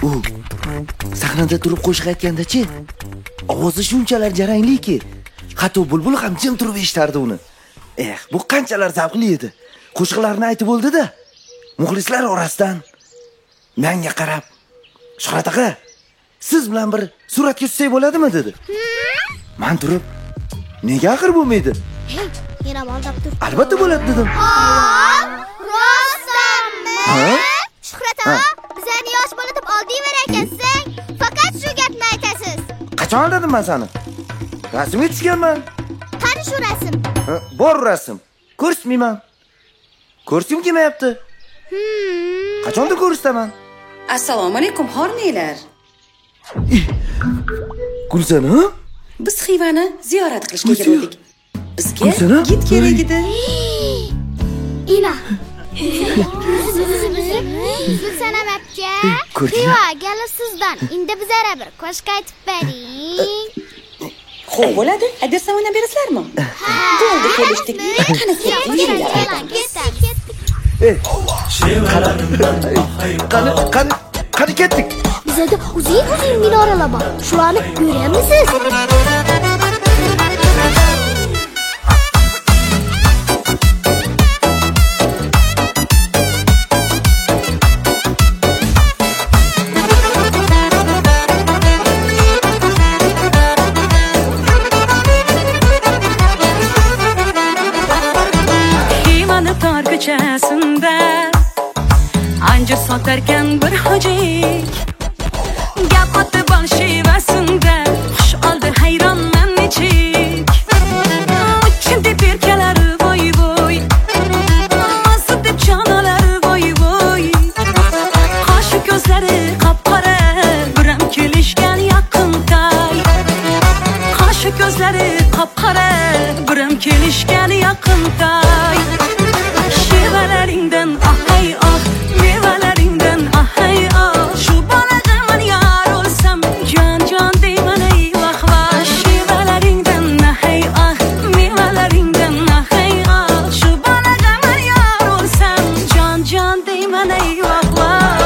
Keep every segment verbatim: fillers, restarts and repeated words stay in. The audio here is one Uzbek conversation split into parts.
U sahnada turib qo'shiq aytganda-chi, ovozi shunchalar jarangliki, hatto bulbul ham jim turib eshitardi uni. Eh, bu qanchalar zavqli edi. Qo'shiqlarni aytib bo'ldi-da, muxlislar orasidan menga qarab, "Shuhrat aka, siz bilan bir suratga tushsak bo'ladimi?" dedi. Men turib, "Nega axir bo'lmaydi?" Hey, yana aldab tur. "Albatta bo'ladi" dedim. Rostdanmi? Ha? Shuhrat aka, bizani yosh bola deb oldiyver ekansan, faqat shu gapni aytasiz. Qachon aldadim men seni? Rasmga tushganman. Qani shu rasm? Ha, bor rasm. Ko'rsatmayman. Ko'rsim kelmayapti. Hmm. Qachondir ko'rsataman. Assalomu alaykum, xorniylar. Gulzana? Biz Xivani ziyorat qilishga keldik. Bizga Gulzana? gid kerak edi. Ila. Gulzana makka. Ko'rdingmi? Xiva, gala sizdan. Endi bizara bir qo'shiq aytib bering. Xo'p, bo'ladi. Adersam o'ynab berasizlarmi? Bo'ldi, kelishdik. Qani ketdik. Eh, qani, qani, qani ketdik. Bizada uzun-uzun minoralar bor. Shularni ko'ramisiz? Ko'chasida anjir sotarkan bir hojik, gap oti bol shevasida xush oldi hayronman nechik. Uchim deb erkalari voy voy, mas'ud deb jonalari voy voy. Qoshi ko'zlari qop-qora, biram kelishgan yaqinday. Qoshi ko'zlari qop-qora, biram kelishgan yaqinday. Mevalaringdan ahay ah, mevalaringdan ahay ah. Shu boladaman yar olsam, jon jon deyman ey vah vah. Mevalaringdan ahay ah, mevalaringdan ahay ah. Shu boladaman yar olsam, jon jon deyman ey vah vah.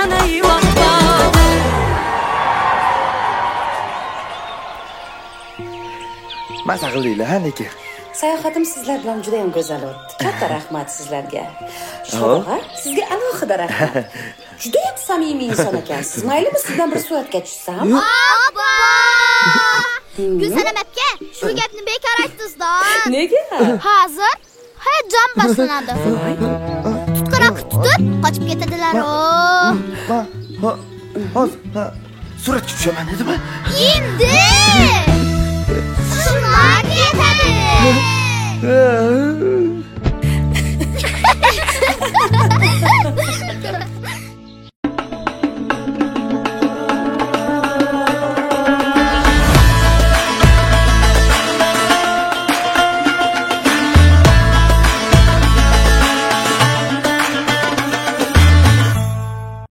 deyman ey voh voh. Maza qildinglar, ha, lekin. Sayohatim sizlar bilan juda ham go'zal o'tdi. Katta rahmat sizlarga. Sho'g'a, sizga alohida rahmat. Juda ham samimiy inson ekansiz. Maylimi sizdan bir suratga tushsam? Abba! Gulsanam aka, shu gapni bekor aytdingiz-da. Nega? Hozir hayajon boshlanadi. Tutqaroq tutib, qochib ketadilar. Oh. Ha, ha, hozir, ha, suratga tushaman dedimi? Endi! Surat yetadi.